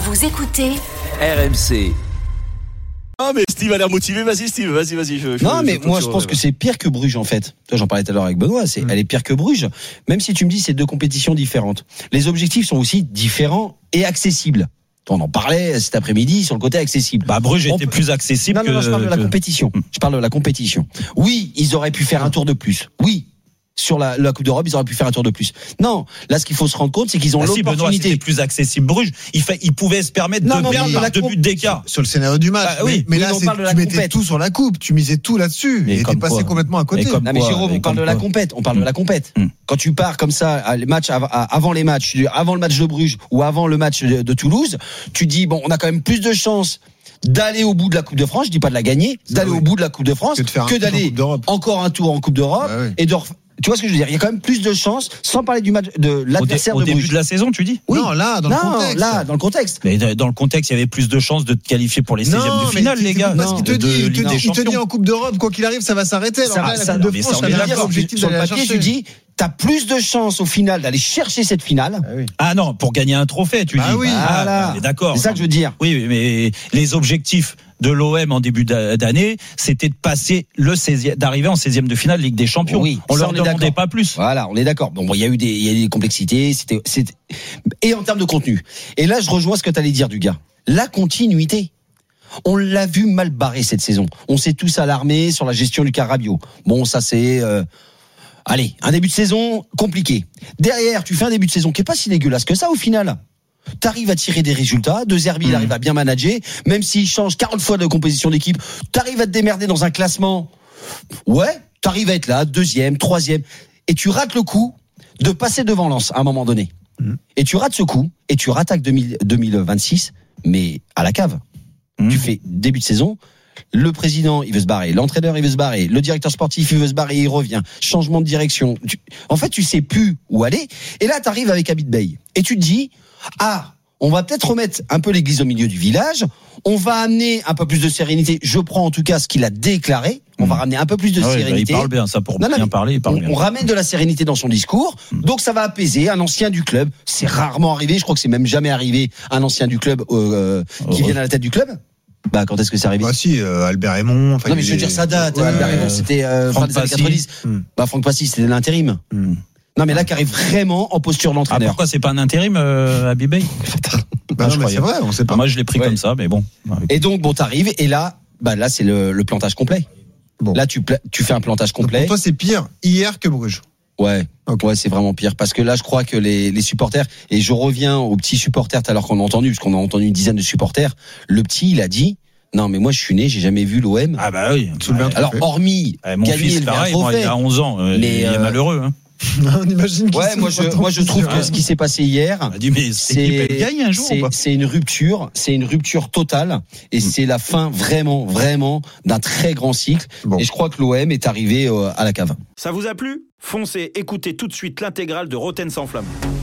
Vous écoutez RMC. Ah mais Steve a l'air motivé, vas-y Steve, vas-y. Non mais moi je pense que c'est pire que Bruges en fait. Toi j'en parlais tout à l'heure avec Benoît, elle est pire que Bruges. Même si tu me dis c'est 2 compétitions différentes. Les objectifs sont aussi différents et accessibles. On en parlait cet après-midi sur le côté accessible. Bruges était plus accessible. Non, je parle de la compétition. Je parle de la compétition. Oui, ils auraient pu faire un tour de plus. Oui. Sur la Coupe d'Europe, ils auraient pu faire un tour de plus. Non, là, ce qu'il faut se rendre compte, c'est qu'ils ont l'opportunité. Benoît, c'était plus accessible. Bruges, ils pouvaient se permettre de perdre par 2 buts d'écart. Sur le scénario du match. Mais là, tu mettais tout sur la coupe. Tu misais tout là-dessus. Et t'es passé complètement à côté. Mais Jérôme, on parle de la compète. On parle de la compète. Quand tu pars comme ça, avant le match de Bruges ou avant le match de Toulouse, tu dis, bon, on a quand même plus de chances d'aller au bout de la Coupe de France, je dis pas de la gagner, d'aller au bout de la Coupe de France, que d'aller encore un tour en Coupe d'Europe et de tu vois ce que je veux dire? Il y a quand même plus de chances, sans parler du match de l'adversaire au de début Bruges. de la saison, tu dis? Oui. Non, là, dans le contexte. Mais dans le contexte, il y avait plus de chances de te qualifier pour les 16e de finale, les gars. Parce qu'il te dit, il te dit en Coupe d'Europe, quoi qu'il arrive, ça va s'arrêter. Alors là, la Coupe de France, ça veut dire l'objectif sur d'aller le la papier, chercher. tu dis, t'as plus de chances au final d'aller chercher cette finale. Ah non, pour gagner un trophée, tu dis. Ah oui. Voilà. D'accord. C'est ça que je veux dire. Oui, mais les objectifs de l'OM en début d'année, c'était de passer d'arriver en 16e de finale Ligue des Champions. Oui, on leur demandait pas plus. Voilà, on est d'accord. Bon, il y a eu des complexités, et en termes de contenu. Et là, je rejoins ce que tu allais dire, du gars. La continuité. On l'a vu mal barré cette saison. On s'est tous alarmés sur la gestion du Carabio. Bon, ça c'est allez, un début de saison compliqué. Derrière, tu fais un début de saison qui est pas si dégueulasse que ça au final. T'arrives à tirer des résultats. De Zerbi, il arrive à bien manager. Même s'il change 40 fois de composition d'équipe, t'arrives à te démerder dans un classement. Ouais, t'arrives à être là, 2e, 3e. Et tu rates le coup de passer devant Lens à un moment donné. Et tu rates ce coup, et tu rattaques 2026, mais à la cave. Tu fais début de saison. Le président, il veut se barrer. L'entraîneur, il veut se barrer. Le directeur sportif, il veut se barrer. Il revient. Changement de direction. En fait, tu sais plus où aller. Et là, t'arrives avec Habib Bey. Et tu te dis, on va peut-être remettre un peu l'église au milieu du village. On va amener un peu plus de sérénité. Je prends en tout cas ce qu'il a déclaré. On va ramener un peu plus de sérénité. Il parle bien, ça, pour bien parler, il parle bien. On ramène de la sérénité dans son discours. Donc ça va apaiser un ancien du club. C'est rarement arrivé. Je crois que c'est même jamais arrivé un ancien du club qui vienne à la tête du club. Quand est-ce que c'est arrivé? Si, Albert Raymond. Non, mais je veux dire, ça date. Albert Raymond, c'était fin des années 90. Franck Passy, c'était l'intérim. Non, mais là, qui arrive vraiment en posture d'entraîneur. Pourquoi c'est pas un intérim, Habib Bey? Non, mais c'est vrai, on sait pas. Moi, je l'ai pris comme ça, mais bon. Et donc, t'arrives, et là, c'est le plantage complet. Bon. Là, tu fais un plantage complet. Donc pour toi, c'est pire hier que Bruges. Ouais. Okay. Ouais, c'est vraiment pire. Parce que là, je crois que les supporters, et je reviens aux petits supporters, alors qu'on a entendu, parce qu'on a entendu une dizaine de supporters, le petit, il a dit, non, mais moi, je suis né, j'ai jamais vu l'OM. Ah bah oui. Alors, hormis mon gagner fils, le pareil, moi, il a 11 ans, il est malheureux, hein. On imagine moi je trouve que ce qui s'est passé hier, c'est une rupture totale, et c'est la fin vraiment d'un très grand cycle. Et je crois que l'OM est arrivé à la cave. Ça vous a plu ? Foncez, écoutez tout de suite l'intégrale de Rotten sans flamme.